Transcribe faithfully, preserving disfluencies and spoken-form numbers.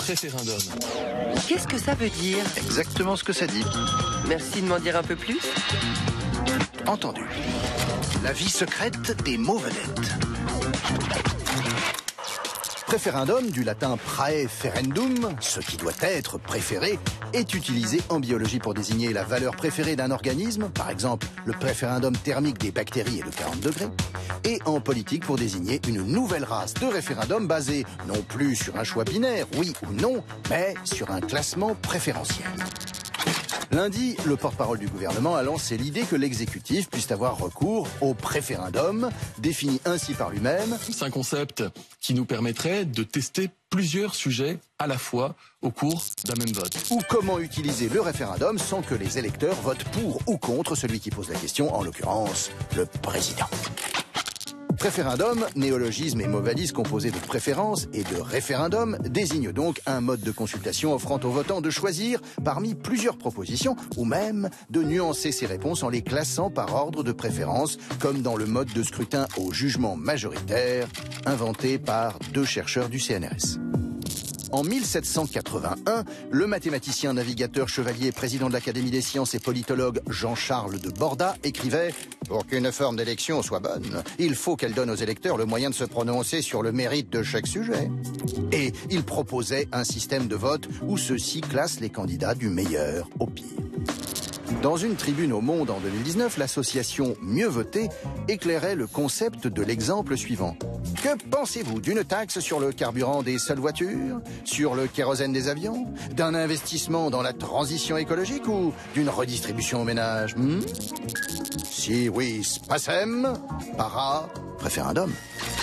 préférendum. Qu'est-ce que ça veut dire? Exactement ce que ça dit. Merci de m'en dire un peu plus. Entendu. La vie secrète des mots vedettes. Préférendum, du latin praeferendum, ce qui doit être préféré, est utilisé en biologie pour désigner la valeur préférée d'un organisme, par exemple le préférendum thermique des bactéries est de quarante degrés, et en politique pour désigner une nouvelle race de référendum basée non plus sur un choix binaire, oui ou non, mais sur un classement préférentiel. Lundi, le porte-parole du gouvernement a lancé l'idée que l'exécutif puisse avoir recours au préférendum, défini ainsi par lui-même. C'est un concept qui nous permettrait de tester plusieurs sujets à la fois au cours d'un même vote. Ou comment utiliser le référendum sans que les électeurs votent pour ou contre celui qui pose la question, en l'occurrence, le président. Préférendum, néologisme et mot valise composé de préférence et de référendum, désigne donc un mode de consultation offrant aux votants de choisir parmi plusieurs propositions ou même de nuancer ses réponses en les classant par ordre de préférence, comme dans le mode de scrutin au jugement majoritaire inventé par deux chercheurs du C N R S. En mille sept cent quatre-vingt-un, le mathématicien, navigateur, chevalier, président de l'Académie des sciences et politologue Jean-Charles de Borda écrivait « Pour qu'une forme d'élection soit bonne, il faut qu'elle donne aux électeurs le moyen de se prononcer sur le mérite de chaque sujet. » Et il proposait un système de vote où ceux-ci classent les candidats du meilleur au pire. Dans une tribune au Monde en deux mille dix-neuf, l'association Mieux Voter éclairait le concept de l'exemple suivant. Que pensez-vous d'une taxe sur le carburant des seules voitures? Sur le kérosène des avions? D'un investissement dans la transition écologique ou d'une redistribution aux ménages? hmm Si oui, spacem, para, préférendum.